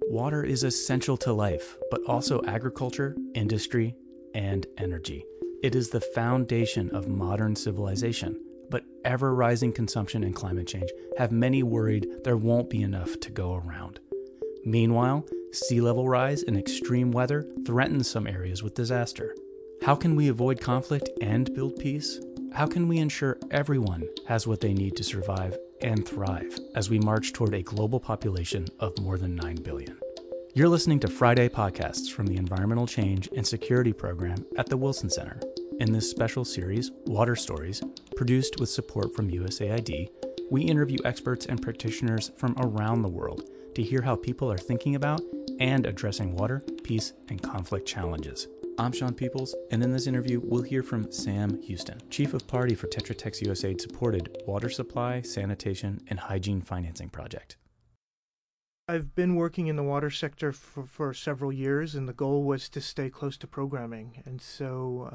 Water is essential to life, but also agriculture, industry, and energy. It is the foundation of modern civilization, but ever-rising consumption and climate change have many worried there won't be enough to go around. Meanwhile, sea level rise and extreme weather threaten some areas with disaster. How can we avoid conflict and build peace? How can we ensure everyone has what they need to survive and thrive as we march toward a global population of more than 9 billion? You're listening to Friday podcasts from the Environmental Change and Security Program at the Wilson Center. In this special series, Water Stories, produced with support from USAID, we interview experts and practitioners from around the world to hear how people are thinking about and addressing water, peace, and conflict challenges. I'm Sean Peoples, and in this interview, we'll hear from Sam Houston, Chief of Party for Tetra Tech's USAID-supported Water Supply, Sanitation, and Hygiene Financing Project. I've been working in the water sector for several years, and the goal was to stay close to programming. And so,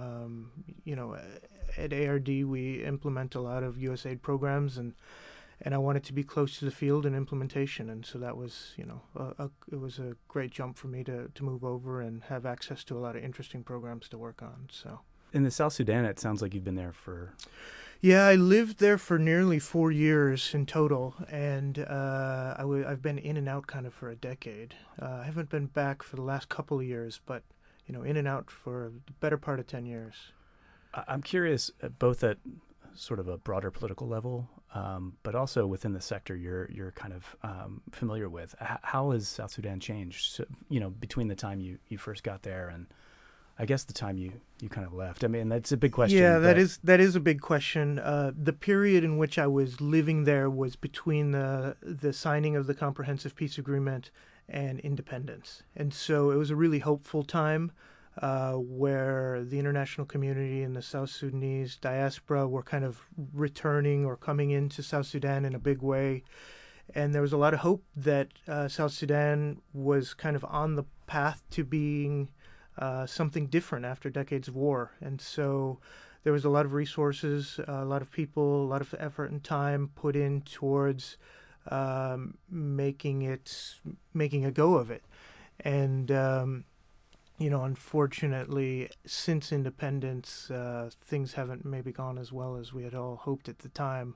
at ARD, we implement a lot of USAID programs, and I wanted to be close to the field and implementation. And so that was, it was a great jump for me to move over and have access to a lot of interesting programs to work on. So in the South Sudan, it sounds like you've been there for... Yeah, I lived there for nearly 4 years in total, and I've been in and out kind of for a decade. I haven't been back for the last couple of years, but, in and out for the better part of 10 years. I'm curious, both at sort of a broader political level, but also within the sector you're kind of familiar with. How has South Sudan changed, between the time you first got there and I guess the time you kind of left? I mean, that's a big question. Yeah, that is a big question. The period in which I was living there was between the signing of the Comprehensive Peace Agreement and independence. And so it was a really hopeful time where the international community and the South Sudanese diaspora were kind of returning or coming into South Sudan in a big way. And there was a lot of hope that South Sudan was kind of on the path to being something different after decades of war. And so there was a lot of resources, a lot of people, a lot of effort and time put in towards making a go of it. And, unfortunately, since independence, things haven't maybe gone as well as we had all hoped at the time.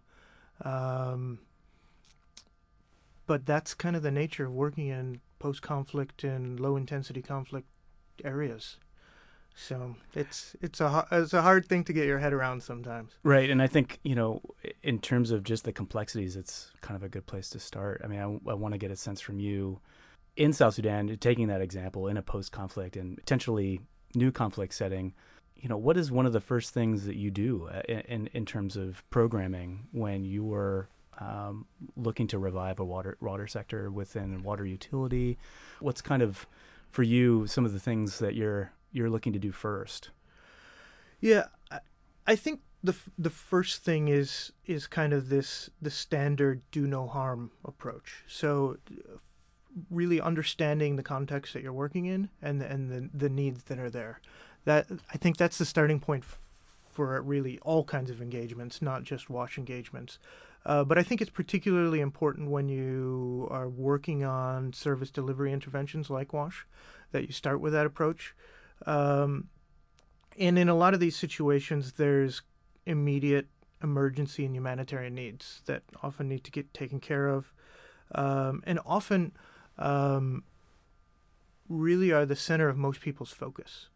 But that's kind of the nature of working in post-conflict and low-intensity conflict areas. So it's a hard thing to get your head around sometimes. Right, and I think, in terms of just the complexities, it's kind of a good place to start. I mean, I want to get a sense from you in South Sudan, taking that example in a post-conflict and potentially new conflict setting. What is one of the first things that you do in terms of programming when you were looking to revive a water sector within water utility? What's kind of, for you, some of the things that you're looking to do first? Yeah, I think the first thing is kind of the standard do no harm approach. So really understanding the context that you're working in and the needs that are there. That, I think that's the starting point for really all kinds of engagements, not just WASH engagements. But I think it's particularly important when you are working on service delivery interventions like WASH, that you start with that approach. And in a lot of these situations, there's immediate emergency and humanitarian needs that often need to get taken care of, and often really are the center of most people's focus.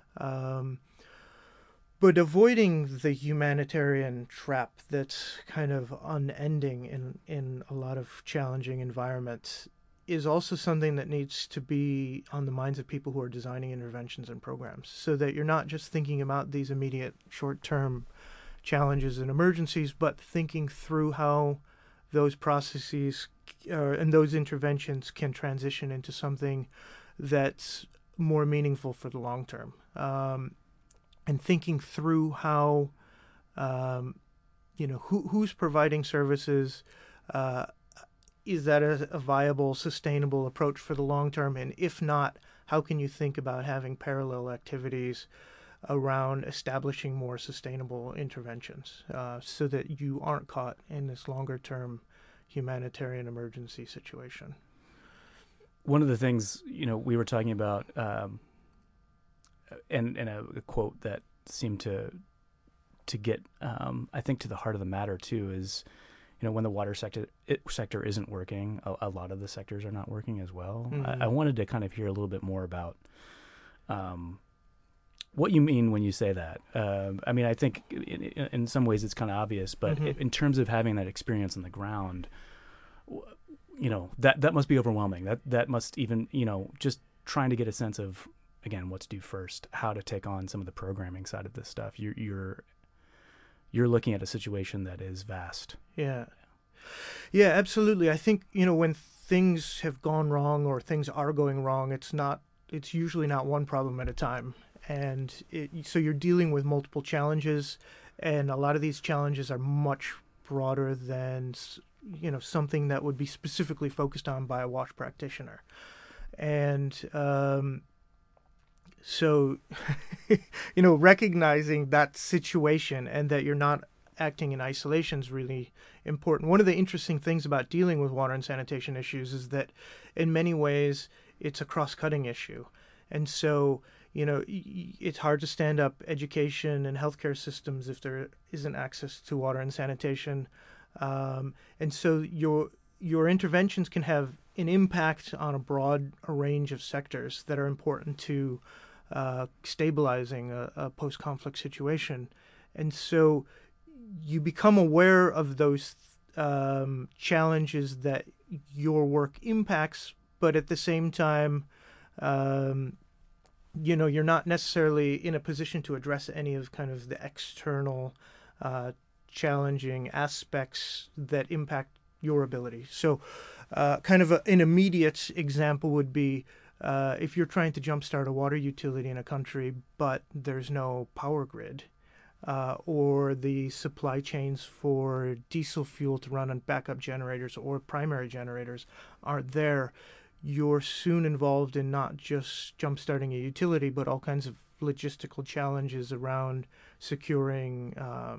But avoiding the humanitarian trap that's kind of unending in a lot of challenging environments is also something that needs to be on the minds of people who are designing interventions and programs, so that you're not just thinking about these immediate short-term challenges and emergencies, but thinking through how those processes and those interventions can transition into something that's more meaningful for the long term. And thinking through how, who's providing services, is that a viable, sustainable approach for the long term? And if not, how can you think about having parallel activities around establishing more sustainable interventions so that you aren't caught in this longer term humanitarian emergency situation? one of the things, we were talking about, and a quote that seemed to get, I think, to the heart of the matter too, is, when the water sector isn't working, a lot of the sectors are not working as well. Mm-hmm. I wanted to kind of hear a little bit more about what you mean when you say that. I mean, I think in some ways it's kind of obvious, but Mm-hmm. in terms of having that experience on the ground, that must be overwhelming. That must even, just trying to get a sense of, again, what to do first, how to take on some of the programming side of this stuff. You're looking at a situation that is vast. Yeah. Yeah, absolutely. I think, when things have gone wrong or things are going wrong, it's usually not one problem at a time. And so you're dealing with multiple challenges, and a lot of these challenges are much broader than, something that would be specifically focused on by a WASH practitioner. And so, recognizing that situation and that you're not acting in isolation is really important. One of the interesting things about dealing with water and sanitation issues is that in many ways it's a cross-cutting issue. And so, it's hard to stand up education and healthcare systems if there isn't access to water and sanitation. And so your interventions can have an impact on a broad range of sectors that are important to stabilizing a post-conflict situation. And so you become aware of those challenges that your work impacts, but at the same time, you're not necessarily in a position to address any of kind of the external challenging aspects that impact your ability. So kind of an immediate example would be if you're trying to jumpstart a water utility in a country, but there's no power grid, or the supply chains for diesel fuel to run on backup generators or primary generators aren't there, you're soon involved in not just jumpstarting a utility, but all kinds of logistical challenges around securing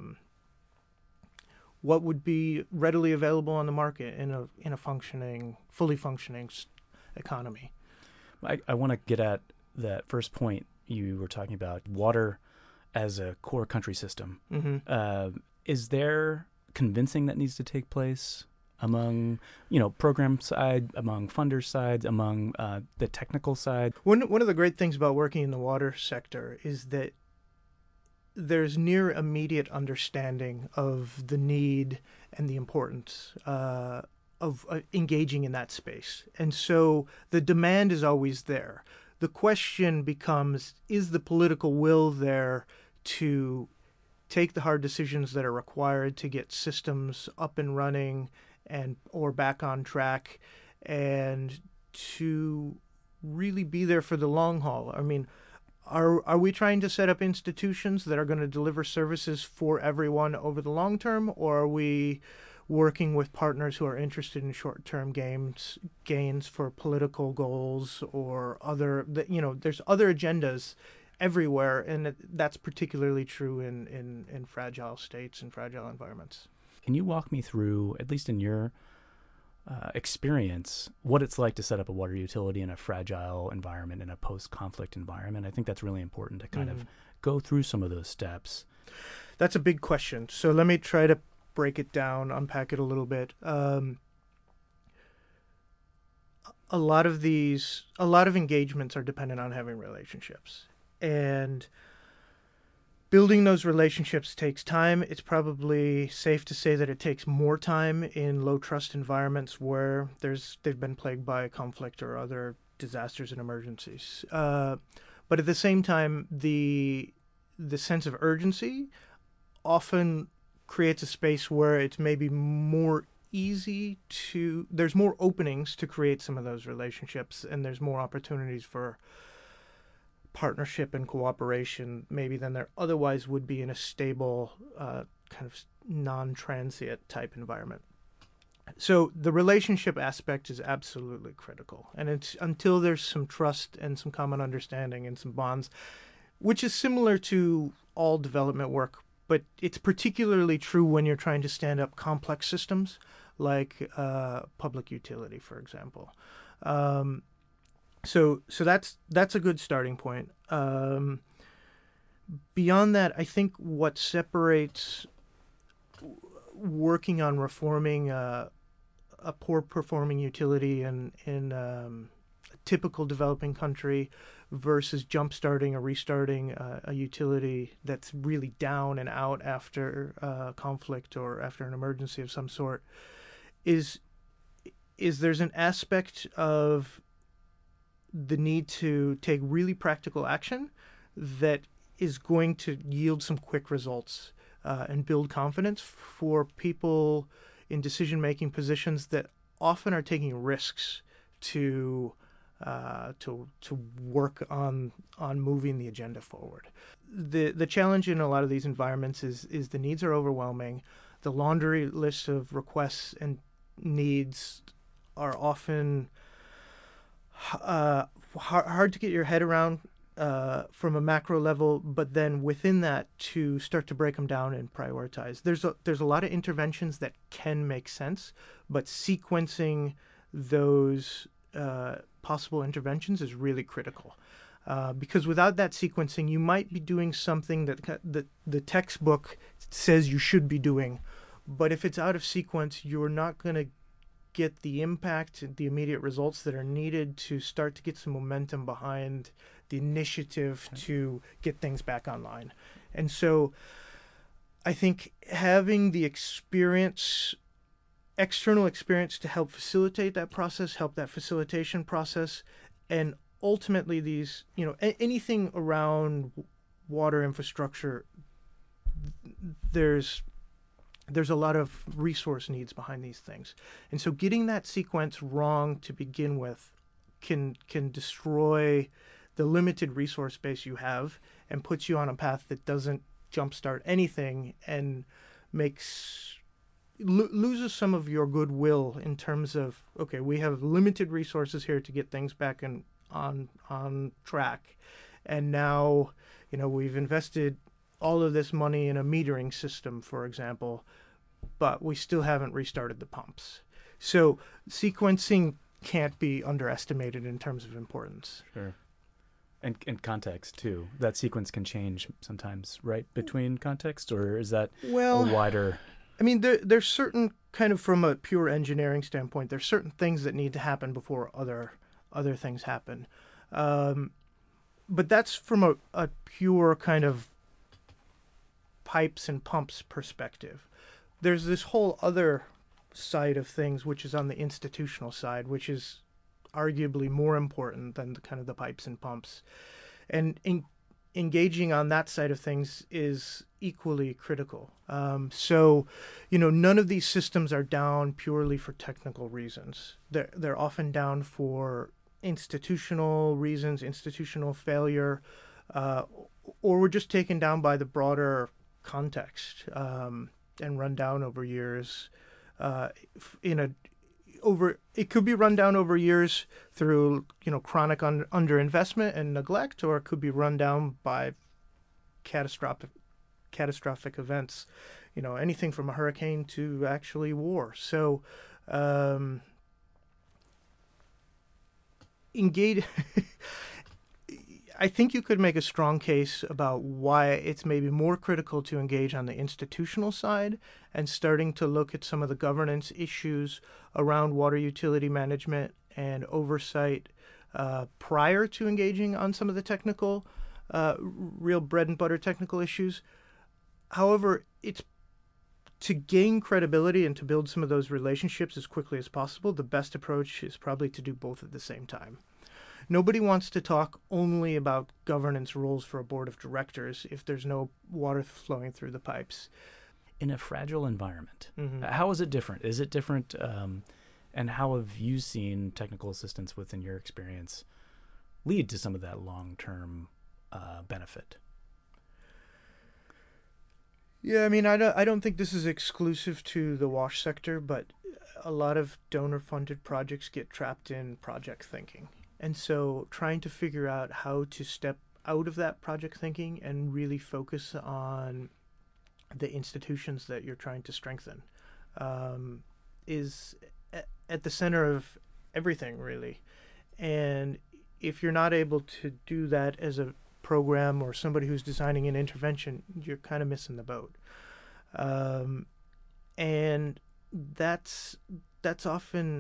what would be readily available on the market in a fully functioning economy. I want to get at that first point you were talking about, water as a core country system. Mm-hmm. Is there convincing that needs to take place among, program side, among funder sides, among the technical side? One of the great things about working in the water sector is that there's near immediate understanding of the need and the importance of engaging in that space. And so the demand is always there. The question becomes, is the political will there to take the hard decisions that are required to get systems up and running or back on track, and to really be there for the long haul? I mean, are we trying to set up institutions that are going to deliver services for everyone over the long term, or are we working with partners who are interested in short-term gains for political goals or there's other agendas everywhere, and that's particularly true in fragile states and fragile environments. Can you walk me through, at least in your experience, what it's like to set up a water utility in a fragile environment, in a post-conflict environment? I think that's really important to kind of go through some of those steps. That's a big question. So let me try to break it down, unpack it a little bit. A lot of engagements are dependent on having relationships, and building those relationships takes time. It's probably safe to say that it takes more time in low trust environments where they've been plagued by conflict or other disasters and emergencies. But at the same time, the sense of urgency often creates a space where it's maybe more easy there's more openings to create some of those relationships, and there's more opportunities for partnership and cooperation maybe than there otherwise would be in a stable kind of non-transient type environment. So the relationship aspect is absolutely critical, and it's until there's some trust and some common understanding and some bonds, which is similar to all development work, but it's particularly true when you're trying to stand up complex systems like public utility, for example. So that's a good starting point. Beyond that, I think what separates working on reforming a poor performing utility in a typical developing country versus jumpstarting or restarting a utility that's really down and out after conflict or after an emergency of some sort is there's an aspect of the need to take really practical action that is going to yield some quick results and build confidence for people in decision-making positions that often are taking risks to work on moving the agenda forward. The challenge in a lot of these environments is the needs are overwhelming. The laundry list of requests and needs are often hard to get your head around from a macro level, but then within that to start to break them down and prioritize. There's a lot of interventions that can make sense, but sequencing those possible interventions is really critical. Because without that sequencing, you might be doing something that the textbook says you should be doing, but if it's out of sequence, you're not going to get the impact, the immediate results that are needed to start to get some momentum behind the initiative to get things back online. And so I think having the experience, external experience to help facilitate that process, help that facilitation process, and ultimately these, anything around water infrastructure, there's a lot of resource needs behind these things. And so getting that sequence wrong to begin with can destroy the limited resource base you have and puts you on a path that doesn't jumpstart anything and loses some of your goodwill in terms of, okay, we have limited resources here to get things back on track. And now, we've invested all of this money in a metering system, for example, but we still haven't restarted the pumps. So sequencing can't be underestimated in terms of importance. Sure. And context, too. That sequence can change sometimes, right, between context, or is that a wider... I mean, there's certain, kind of from a pure engineering standpoint, there's certain things that need to happen before other things happen. But that's from a pure kind of pipes and pumps perspective. There's this whole other side of things, which is on the institutional side, which is arguably more important than the pipes and pumps. And engaging on that side of things is equally critical. So, none of these systems are down purely for technical reasons. They're often down for institutional reasons, institutional failure, or we're just taken down by the broader context and run down over years. It could be run down over years through chronic underinvestment and neglect, or it could be run down by catastrophic events. Anything from a hurricane to actually war. So engage. I think you could make a strong case about why it's maybe more critical to engage on the institutional side and starting to look at some of the governance issues around water utility management and oversight prior to engaging on some of the technical, real bread and butter technical issues. However, it's to gain credibility and to build some of those relationships as quickly as possible. The best approach is probably to do both at the same time. Nobody wants to talk only about governance rules for a board of directors if there's no water flowing through the pipes. In a fragile environment, Mm-hmm. How is it different? Is it different? And how have you seen technical assistance within your experience lead to some of that long-term benefit? Yeah, I mean, I don't think this is exclusive to the WASH sector, but a lot of donor-funded projects get trapped in project thinking. And so trying to figure out how to step out of that project thinking and really focus on the institutions that you're trying to strengthen is at the center of everything, really. And if you're not able to do that as a program or somebody who's designing an intervention, you're kind of missing the boat. And that's often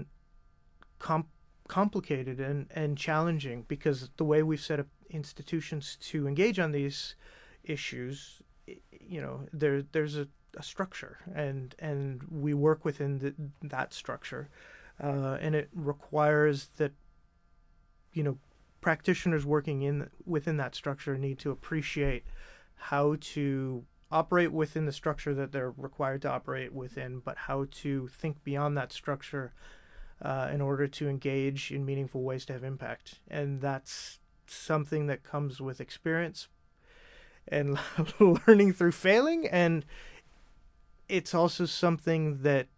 complicated and challenging, because the way we've set up institutions to engage on these issues, there's a structure, and we work within that structure, and it requires that practitioners working within that structure need to appreciate how to operate within the structure that they're required to operate within, but how to think beyond that structure in order to engage in meaningful ways to have impact. And that's something that comes with experience and learning through failing. And it's also something that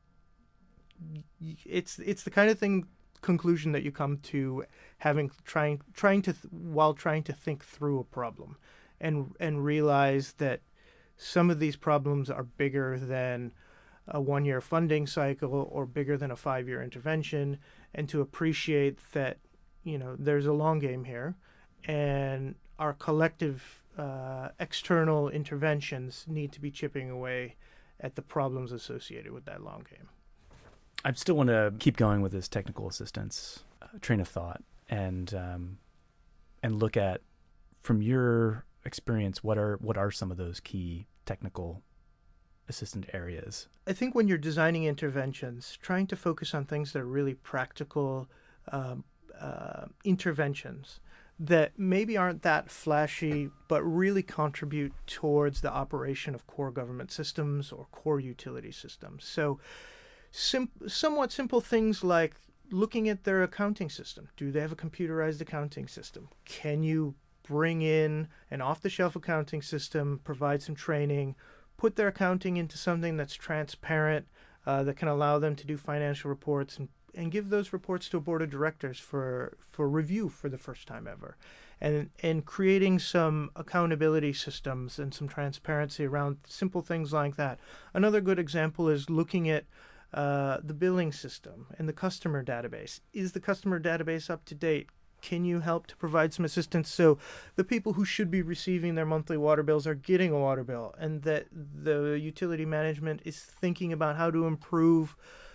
it's the kind of conclusion that you come to trying to think through a problem, and realize that some of these problems are bigger than a 1-year funding cycle or bigger than a 5-year intervention, and to appreciate that there's a long game here, and our collective external interventions need to be chipping away at the problems associated with that long game. I still want to keep going with this technical assistance train of thought, and look at, from your experience, what are some of those key technical assistant areas? I think when you're designing interventions, trying to focus on things that are really practical interventions that maybe aren't that flashy, but really contribute towards the operation of core government systems or core utility systems. So somewhat simple things like looking at their accounting system. Do they have a computerized accounting system? Can you bring in an off-the-shelf accounting system, provide some training, put their accounting into something that's transparent, that can allow them to do financial reports, and give those reports to a board of directors for review for the first time ever, and creating some accountability systems and some transparency around simple things like that. Another good example is looking at the billing system and the customer database. Is the customer database up to date? Can you help to provide some assistance so the people who should be receiving their monthly water bills are getting a water bill, and that the utility management is thinking about how to improve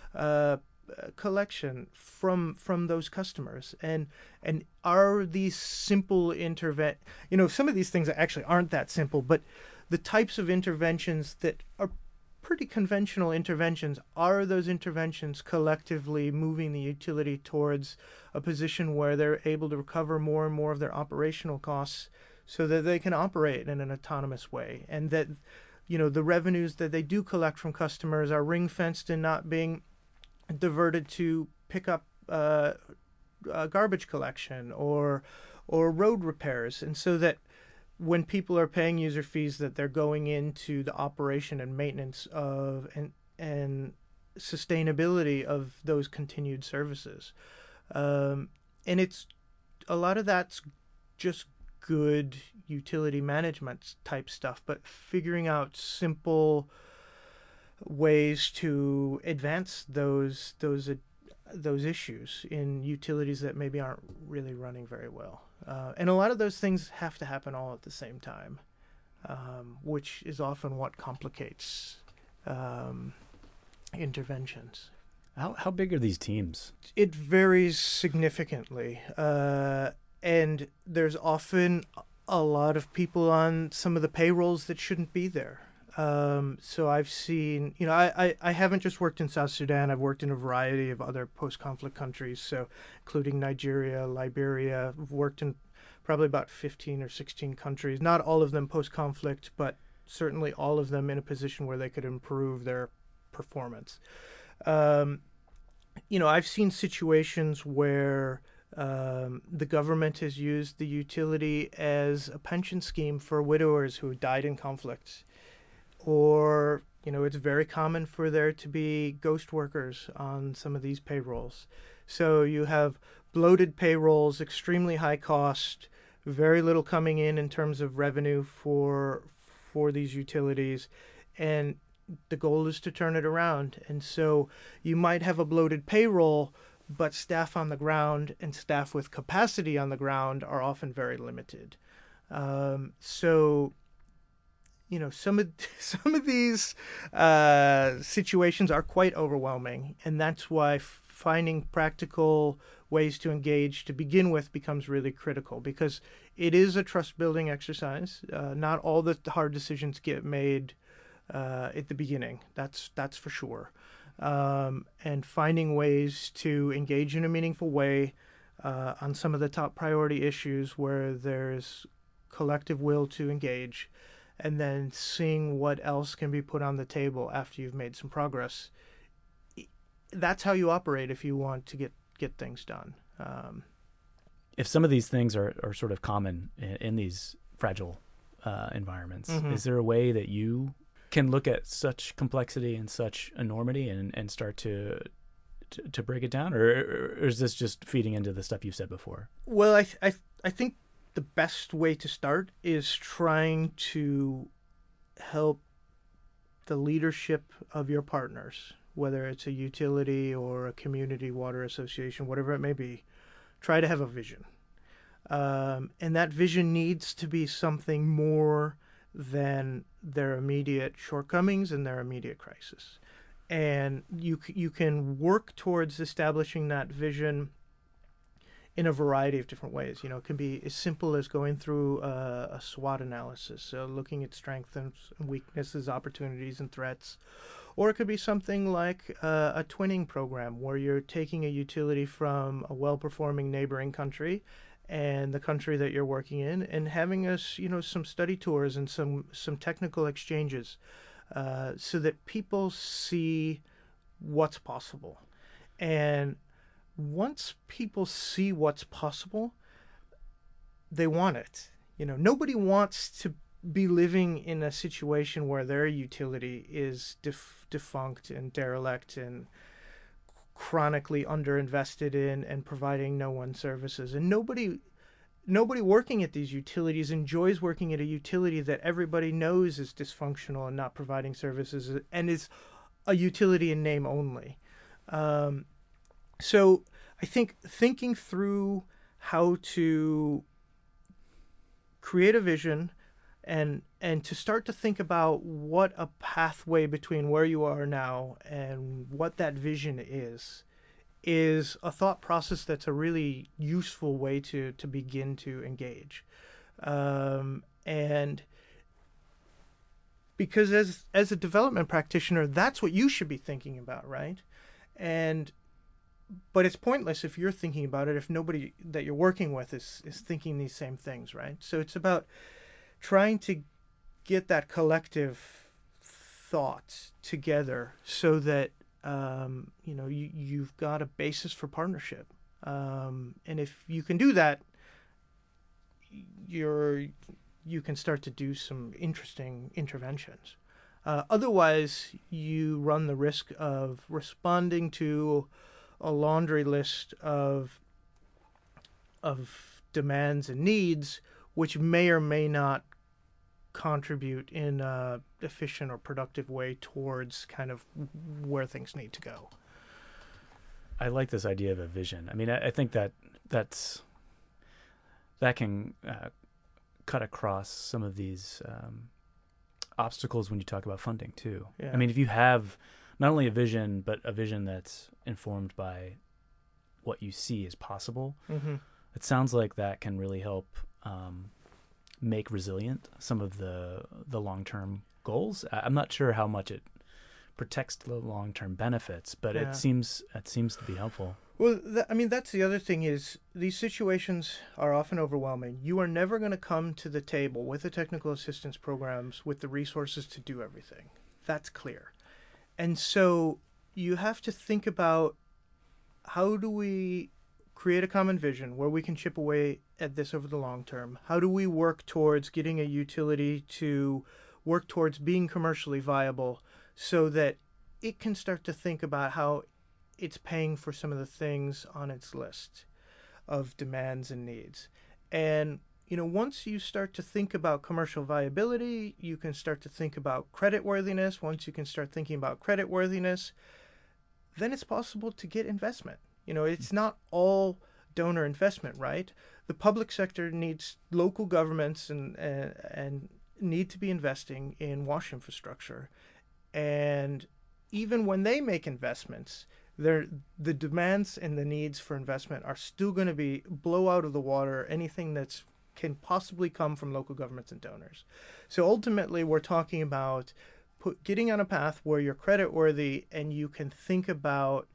collection from those customers? And are these simple some of these things actually aren't that simple, but the types of interventions that are pretty conventional interventions, are those interventions collectively moving the utility towards a position where they're able to recover more and more of their operational costs so that they can operate in an autonomous way, and that the revenues that they do collect from customers are ring-fenced and not being diverted to pick up garbage collection or road repairs, and so that when people are paying user fees, that they're going into the operation and maintenance of and sustainability of those continued services. And it's a lot of that's just good utility management type stuff, but figuring out simple ways to advance those issues in utilities that maybe aren't really running very well. And a lot of those things have to happen all at the same time, which is often what complicates interventions. How big are these teams? It varies significantly, and there's often a lot of people on some of the payrolls that shouldn't be there. So I've seen, I haven't just worked in South Sudan. I've worked in a variety of other post-conflict countries, so including Nigeria, Liberia. I've worked in probably about 15 or 16 countries, not all of them post-conflict, but certainly all of them in a position where they could improve their performance. I've seen situations where the government has used the utility as a pension scheme for widowers who died in conflict. Or, it's very common for there to be ghost workers on some of these payrolls. So you have bloated payrolls, extremely high cost, very little coming in terms of revenue for these utilities, and the goal is to turn it around. And so you might have a bloated payroll, but staff on the ground and staff with capacity on the ground are often very limited. So, you know, some of some of these situations are quite overwhelming, and that's why finding practical ways to engage to begin with becomes really critical, because it is a trust building exercise. Not all the hard decisions get made at the beginning. That's for sure. And finding ways to engage in a meaningful way on some of the top priority issues where there's collective will to engage, and then seeing what else can be put on the table after you've made some progress. That's how you operate if you want to get things done. If some of these things are sort of common in these fragile environments, is there a way that you can look at such complexity and such enormity and start to break it down, or is this just feeding into the stuff you said before? Well, I think the best way to start is trying to help the leadership of your partners, whether it's a utility or a community water association, whatever it may be. Try to have a vision, and that vision needs to be something more than their immediate shortcomings and their immediate crisis. And you can work towards establishing that vision in a variety of different ways. You know, it can be as simple as going through a SWOT analysis, so looking at strengths and weaknesses, opportunities and threats. Or it could be something like a twinning program, where you're taking a utility from a well-performing neighboring country and the country that you're working in, and having us, you know, some study tours and some technical exchanges, so that people see what's possible. And once people see what's possible, they want it. You know, nobody wants to be living in a situation where their utility is defunct and derelict and chronically underinvested in and providing no one services. And nobody working at these utilities enjoys working at a utility that everybody knows is dysfunctional and not providing services and is a utility in name only. So I think thinking through how to create a vision and to start to think about what a pathway between where you are now and what that vision is a thought process that's a really useful way to begin to engage. And because as a development practitioner, that's what you should be thinking about, right? But it's pointless if you're thinking about it if nobody that you're working with is thinking these same things, right? So it's about trying to get that collective thought together so that you know, you've got a basis for partnership. And if you can do that, you can start to do some interesting interventions. Otherwise, you run the risk of responding to a laundry list of demands and needs, which may or may not contribute in a efficient or productive way towards kind of where things need to go. I like this idea of a vision. I mean, I think that can cut across some of these obstacles when you talk about funding too. Yeah. I mean, if you have not only a vision, but a vision that's informed by what you see as possible, it sounds like that can really help make resilient some of the long-term goals. I'm not sure how much it protects the long-term benefits, but it seems to be helpful. Well, I mean, that's the other thing is these situations are often overwhelming. You are never going to come to the table with the technical assistance programs with the resources to do everything. That's clear. And so you have to think about, how do we create a common vision where we can chip away at this over the long term? How do we work towards getting a utility to work towards being commercially viable so that it can start to think about how it's paying for some of the things on its list of demands and needs? And, you know, once you start to think about commercial viability, you can start to think about creditworthiness. Once you can start thinking about creditworthiness, then it's possible to get investment. It's not all donor investment, right? The public sector needs local governments and need to be investing in wash infrastructure. And even when they make investments, the demands and the needs for investment are still going to be blow out of the water anything that's can possibly come from local governments and donors. So ultimately, we're talking about getting on a path where you're creditworthy and you can think about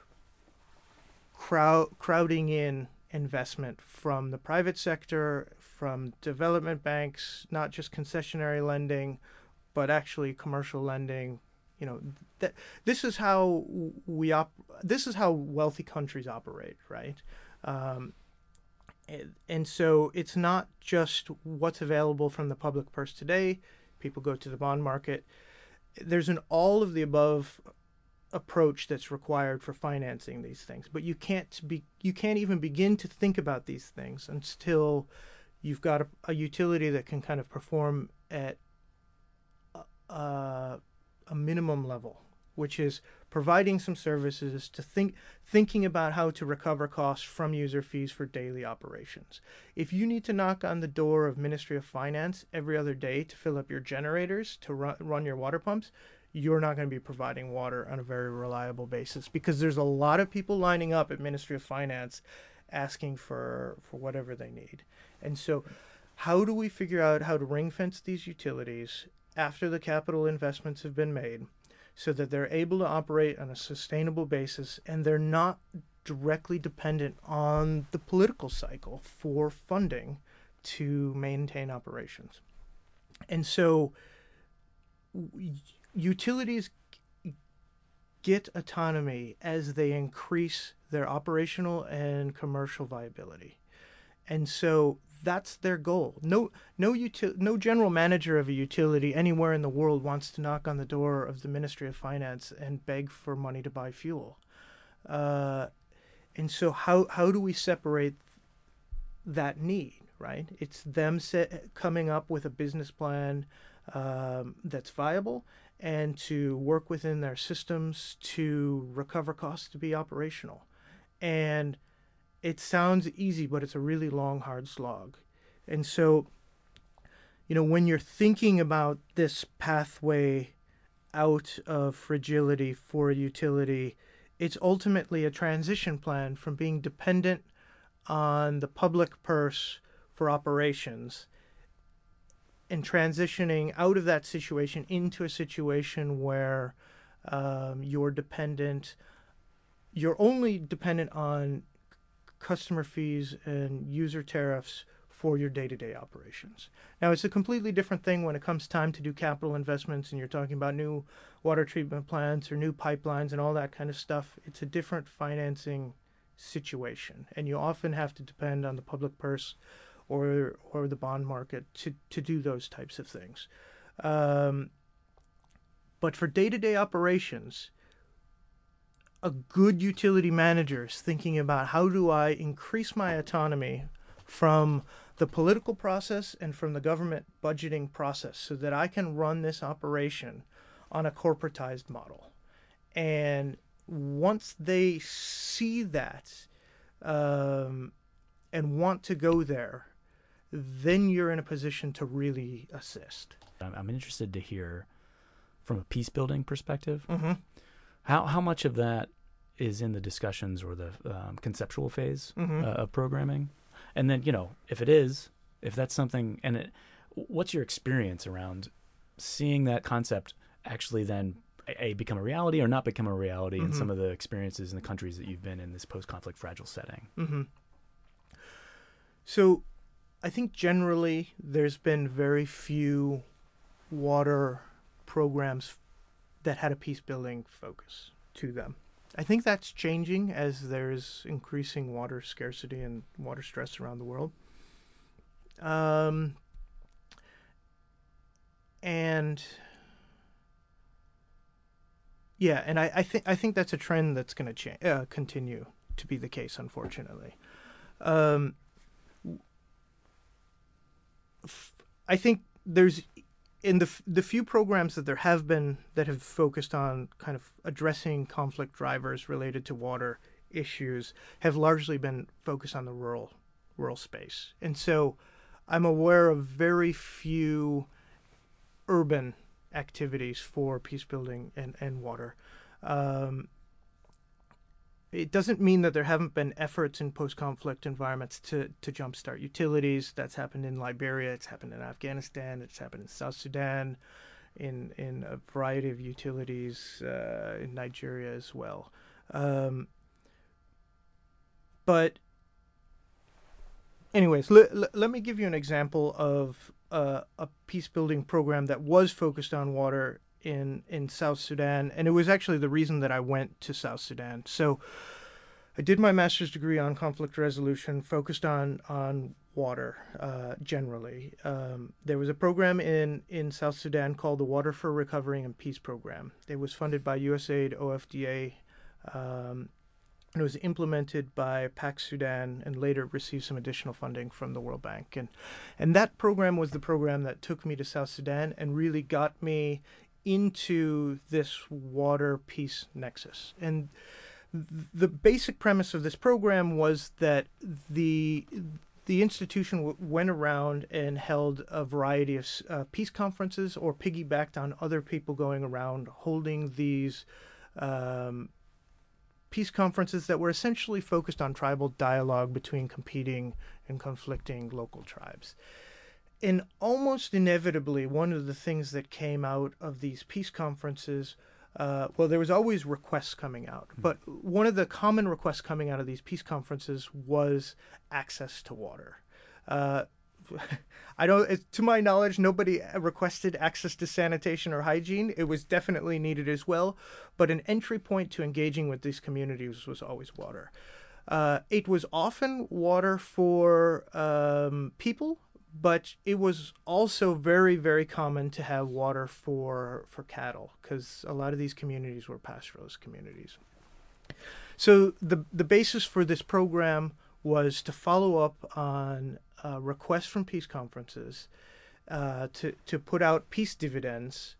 crowding in investment from the private sector, from development banks, not just concessionary lending, but actually commercial lending. That this is how this is how wealthy countries operate, right? And so it's not just what's available from the public purse today. People go to the bond market. There's an all of the above approach that's required for financing these things, but you can't even begin to think about these things until you've got a utility that can kind of perform at a minimum level, which is providing some services to thinking about how to recover costs from user fees for daily operations. If you need to knock on the door of Ministry of Finance every other day to fill up your generators to run your water pumps, you're not going to be providing water on a very reliable basis, because there's a lot of people lining up at Ministry of Finance asking for whatever they need. And so how do we figure out how to ring fence these utilities after the capital investments have been made, so that they're able to operate on a sustainable basis and they're not directly dependent on the political cycle for funding to maintain operations? And so utilities get autonomy as they increase their operational and commercial viability. And so that's their goal. No general manager of a utility anywhere in the world wants to knock on the door of the Ministry of Finance and beg for money to buy fuel. And so how do we separate that need, right? It's them coming up with a business plan that's viable and to work within their systems to recover costs to be operational. And it sounds easy, but it's a really long, hard slog. And so, when you're thinking about this pathway out of fragility for a utility, it's ultimately a transition plan from being dependent on the public purse for operations and transitioning out of that situation into a situation where you're only dependent on customer fees and user tariffs for your day-to-day operations. Now, it's a completely different thing when it comes time to do capital investments and you're talking about new water treatment plants or new pipelines and all that kind of stuff. It's a different financing situation, and you often have to depend on the public purse or the bond market to do those types of things. But for day-to-day operations, a good utility manager is thinking about how do I increase my autonomy from the political process and from the government budgeting process so that I can run this operation on a corporatized model. And once they see that and want to go there, then you're in a position to really assist. I'm interested to hear from a peace building perspective. Mm-hmm. How much of that is in the discussions or the conceptual phase of programming? And then, if that's something, what's your experience around seeing that concept actually then become a reality or not become a reality in some of the experiences in the countries that you've been in this post-conflict fragile setting? Mm-hmm. So I think generally there's been very few water programs that had a peace-building focus to them. I think that's changing as there's increasing water scarcity and water stress around the world. And I think that's a trend that's going to continue to be the case, unfortunately. I think there's in the few programs that there have been that have focused on kind of addressing conflict drivers related to water, issues have largely been focused on the rural space. And so I'm aware of very few urban activities for peace building and water. It doesn't mean that there haven't been efforts in post-conflict environments to jumpstart utilities. That's happened in Liberia. It's happened in Afghanistan. It's happened in South Sudan, in a variety of utilities in Nigeria as well. But anyways, let me give you an example of a peace-building program that was focused on water in South Sudan, and it was actually the reason that I went to South Sudan. So I did my master's degree on conflict resolution, focused on water generally. There was a program in South Sudan called the Water for Recovery and Peace Program. It was funded by USAID, OFDA, and it was implemented by PAC Sudan and later received some additional funding from the World Bank. And that program was the program that took me to South Sudan and really got me into this water peace nexus. And the basic premise of this program was that the institution went around and held a variety of peace conferences or piggybacked on other people going around holding these peace conferences that were essentially focused on tribal dialogue between competing and conflicting local tribes. And almost inevitably, one of the things that came out of these peace conferences, well, there was always requests coming out, but one of the common requests coming out of these peace conferences was access to water. To my knowledge, nobody requested access to sanitation or hygiene. It was definitely needed as well, but an entry point to engaging with these communities was always water. It was often water for people, but it was also very, very common to have water for cattle because a lot of these communities were pastoralist communities. So the basis for this program was to follow up on requests from peace conferences to put out peace dividends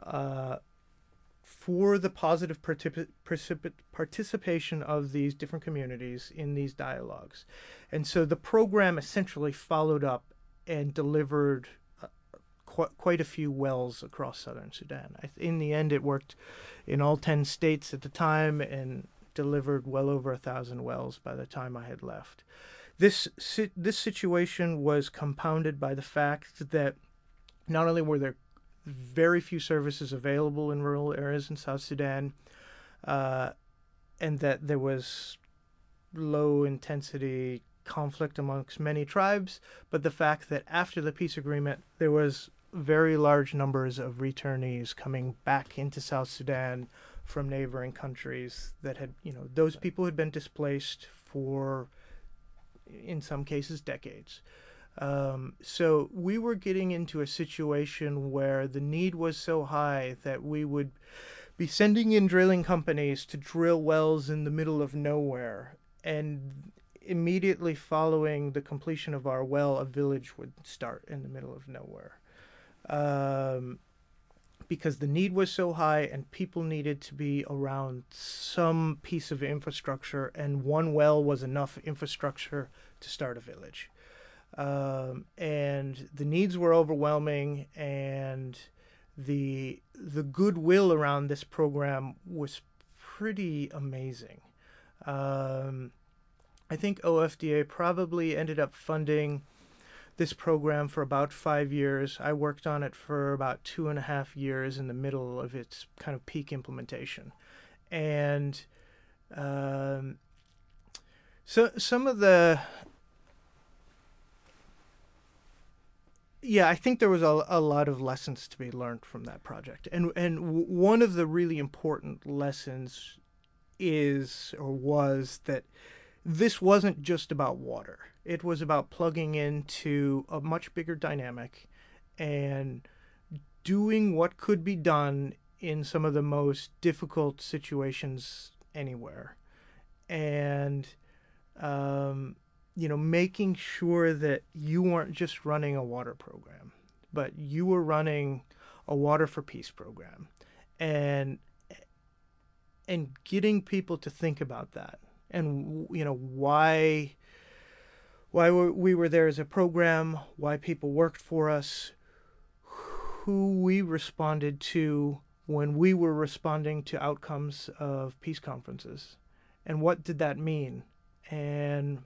for the positive participation of these different communities in these dialogues. And so the program essentially followed up and delivered quite a few wells across southern Sudan. In the end, it worked in all 10 states at the time and delivered well over 1,000 wells by the time I had left. This situation was compounded by the fact that not only were there very few services available in rural areas in South Sudan, and that there was low-intensity conflict amongst many tribes, but the fact that after the peace agreement, there was very large numbers of returnees coming back into South Sudan from neighboring countries that had, those people had been displaced for, in some cases, decades. So we were getting into a situation where the need was so high that we would be sending in drilling companies to drill wells in the middle of nowhere, and immediately following the completion of our well, a village would start in the middle of nowhere. Because the need was so high and people needed to be around some piece of infrastructure, and one well was enough infrastructure to start a village. And the needs were overwhelming, and the goodwill around this program was pretty amazing. I think OFDA probably ended up funding this program for about 5 years. I worked on it for about 2.5 years in the middle of its kind of peak implementation. And so some of the... Yeah, I think there was a lot of lessons to be learned from that project. And one of the really important lessons was that this wasn't just about water. It was about plugging into a much bigger dynamic and doing what could be done in some of the most difficult situations anywhere. And, making sure that you weren't just running a water program, but you were running a Water for Peace program. And getting people to think about that. and why we were there as a program, why people worked for us, who we responded to when we were responding to outcomes of peace conferences, and what did that mean. And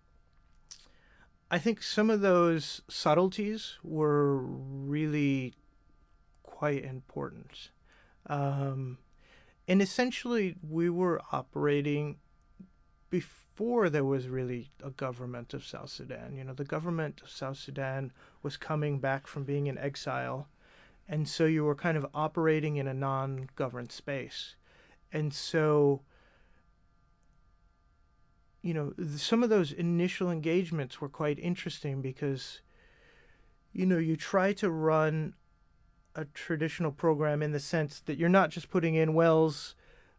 I think some of those subtleties were really quite important. And essentially, we were operating before there was really a government of South Sudan. The government of South Sudan was coming back from being in exile, and so you were kind of operating in a non-governed space. And so, some of those initial engagements were quite interesting because, you try to run a traditional program in the sense that you're not just putting in wells,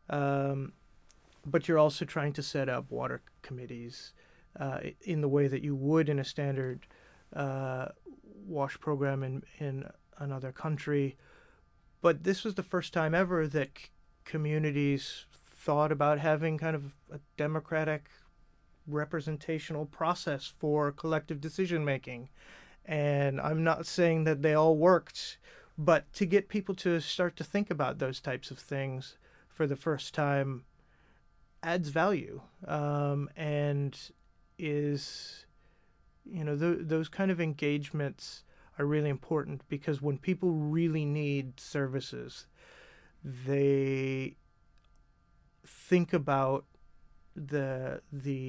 but you're also trying to set up water committees in the way that you would in a standard WASH program in another country. But this was the first time ever that communities thought about having kind of a democratic representational process for collective decision making. And I'm not saying that they all worked, but to get people to start to think about those types of things for the first time adds value, and is, those kind of engagements are really important, because when people really need services, they think about the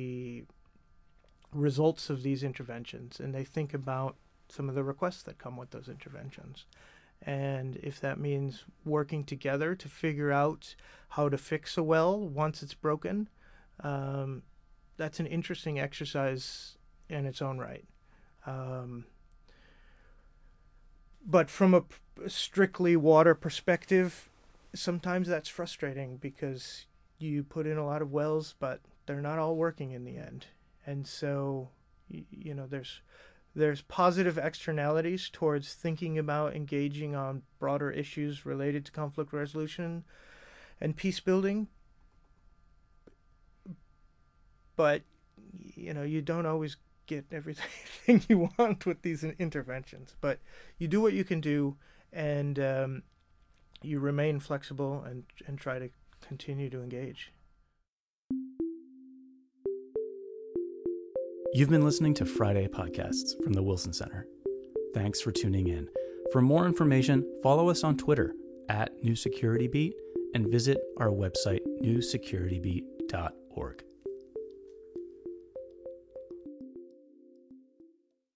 results of these interventions, and they think about some of the requests that come with those interventions. And if that means working together to figure out how to fix a well once it's broken, that's an interesting exercise in its own right. But from a strictly water perspective, sometimes that's frustrating because you put in a lot of wells, but they're not all working in the end. And so, there's positive externalities towards thinking about engaging on broader issues related to conflict resolution and peace building. But, you don't always get everything you want with these interventions. But you do what you can do, and you remain flexible and try to continue to engage. You've been listening to Friday Podcasts from the Wilson Center. Thanks for tuning in. For more information, follow us on Twitter @NewSecurityBeat and visit our website, newsecuritybeat.org.